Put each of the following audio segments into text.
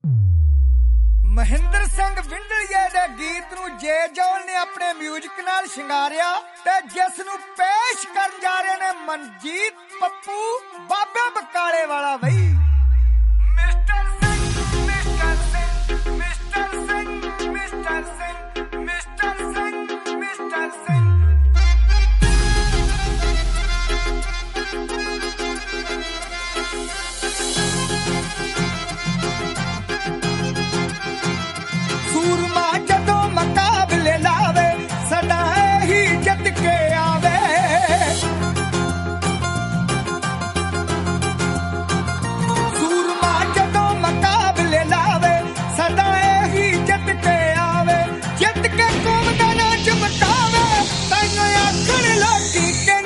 ਮਹਿੰਦਰ ਸਿੰਘ ਵਿੰਡਲੀਏ ਦੇ ਗੀਤ ਨੂੰ ਜੇ ਜੌਲ ਨੇ ਆਪਣੇ ਮਿਊਜ਼ਿਕ ਨਾਲ ਸ਼ਿੰਗਾਰਿਆ ਤੇ ਜਿਸ ਨੂੰ ਪੇਸ਼ ਕਰਨ ਜਾ ਰਹੇ ਨੇ ਮਨਜੀਤ ਪੱਪੂ ਬਾਬੇ ਬਕਾਲੇ ਵਾਲਾ ਬਈ। Mister Singh mister Singh mister Singh mister Singh mister Singh mister Singh ਸੂਰਮਾ ਜਦੋਂ ਮੁਕਾਬਲੇ ਲਾਵੇ ਸਦਾ ਹੀ ਜਿੱਤ ਕੇ ਆਵੇ। ਸੂਰਮਾ ਜਦੋਂ ਮੁਕਾਬਲੇ ਲਾਵੇ ਸਦਾ ਹੀ ਜਿੱਤ ਕੇ ਆਵੇ। ਜਿੱਤ ਕੇ ਕੌਮ ਦਾ ਨਾਂ ਚਮਕਾਵੇ ਤੈਨੂੰ ਆਖਣ ਲੋਕੀ ਕਿੰਗ।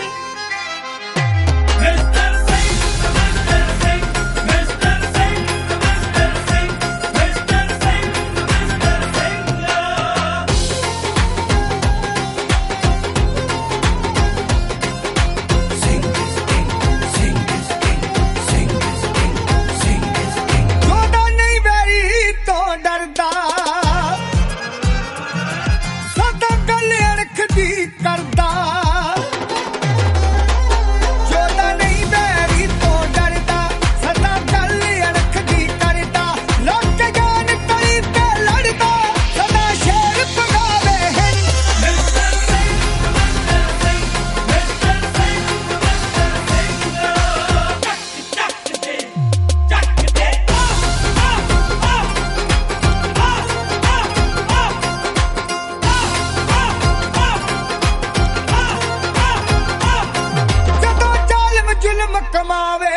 ਕਮਾਵੇ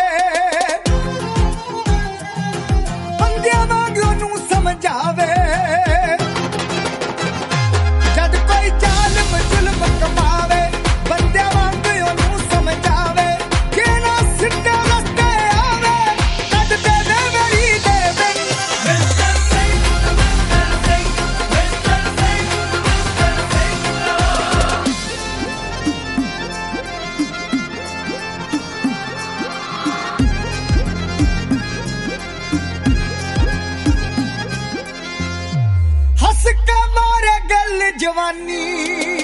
ਬੰਦਿਆਂ ਵਾਂਗ ਉਹਨੂੰ ਸਮਝਾਵੇ। ਜਦ ਕੋਈ ਜ਼ਾਲਮ ਜ਼ੁਲਮ ਕਮਾਵੇ ਬੰਦਿਆਂ ਵਾਂਗ ਉਹਨੂੰ ਸਮਝਾਵੇ। ਕਿ ਨਾ ਸਿੱਧੇ ਰਸਤੇ ਆਵੇ ਤਦ ਦੇਵੇ ਮੇਰੀ ਦੇਵੇ। Mister Singh mister Singh mister Singh ਹੱਸ ਕੇ ਮਾਰੇ ਗੱਲ ਜਵਾਨੀ